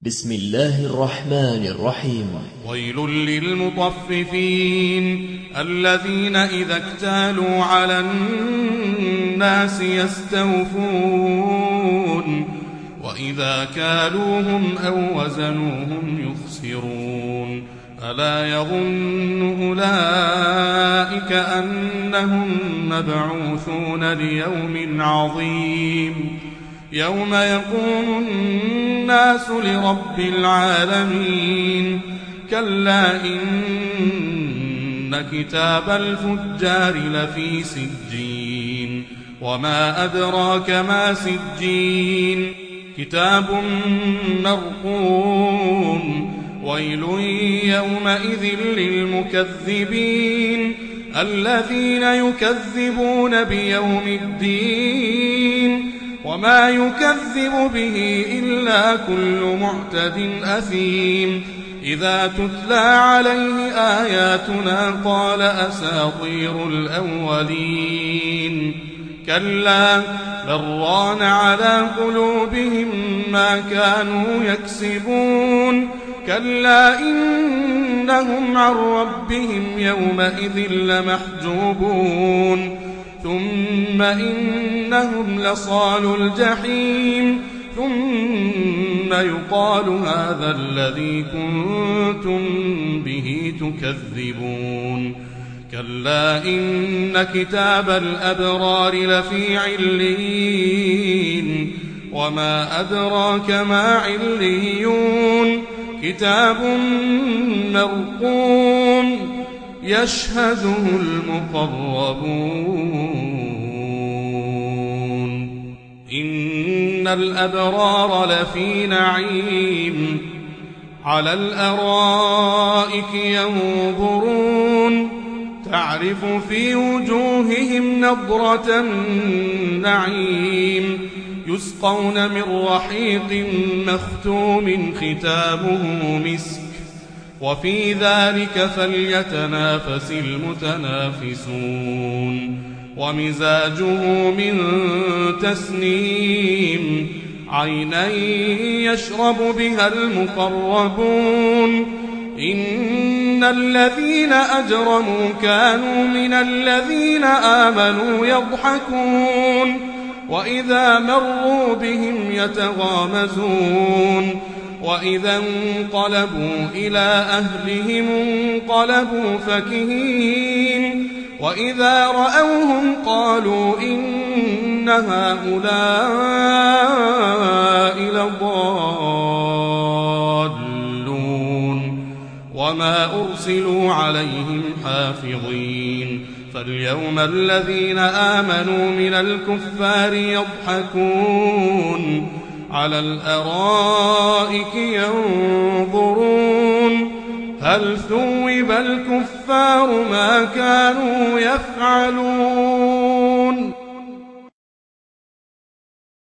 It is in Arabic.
بسم الله الرحمن الرحيم. ويل للمطففين الذين إذا اكتالوا على الناس يستوفون وإذا كالوهم أو وزنوهم يخسرون ألا يظن أولئك أنهم مبعوثون ليوم عظيم يوم يقوم الناس لرب العالمين كلا إن كتاب الفجار لفي سجين وما أدراك ما سجين كتاب مرقوم ويل يومئذ للمكذبين الذين يكذبون بيوم الدين وما يكذب به إلا كل معتد أثيم إذا تتلى عليه آياتنا قال أساطير الأولين كلا بل ران على قلوبهم ما كانوا يكسبون كلا إنهم عن ربهم يومئذ لمحجوبون ثم إنهم لصالوا الجحيم ثم يقال هذا الذي كنتم به تكذبون كلا إن كتاب الأبرار لفي عليين وما أدراك ما عليون كتاب مرقوم يشهده المقربون إن الأبرار لفي نعيم على الأرائك ينظرون تعرف في وجوههم نضرة النعيم يسقون من رحيق مختوم ختامه مسك وفي ذلك فليتنافس المتنافسون ومزاجه من تسنيم عينا يشرب بها المقربون إن الذين أجرموا كانوا من الذين آمنوا يضحكون وإذا مروا بهم يتغامزون وإذا انقلبوا إلى أهلهم انقلبوا فكهين وإذا رأوهم قالوا إن هؤلاء لضالون وما أرسلوا عليهم حافظين فاليوم الذين آمنوا من الكفار يضحكون على الأرائك ينظرون هل ثوب الكفار ما كانوا يفعلون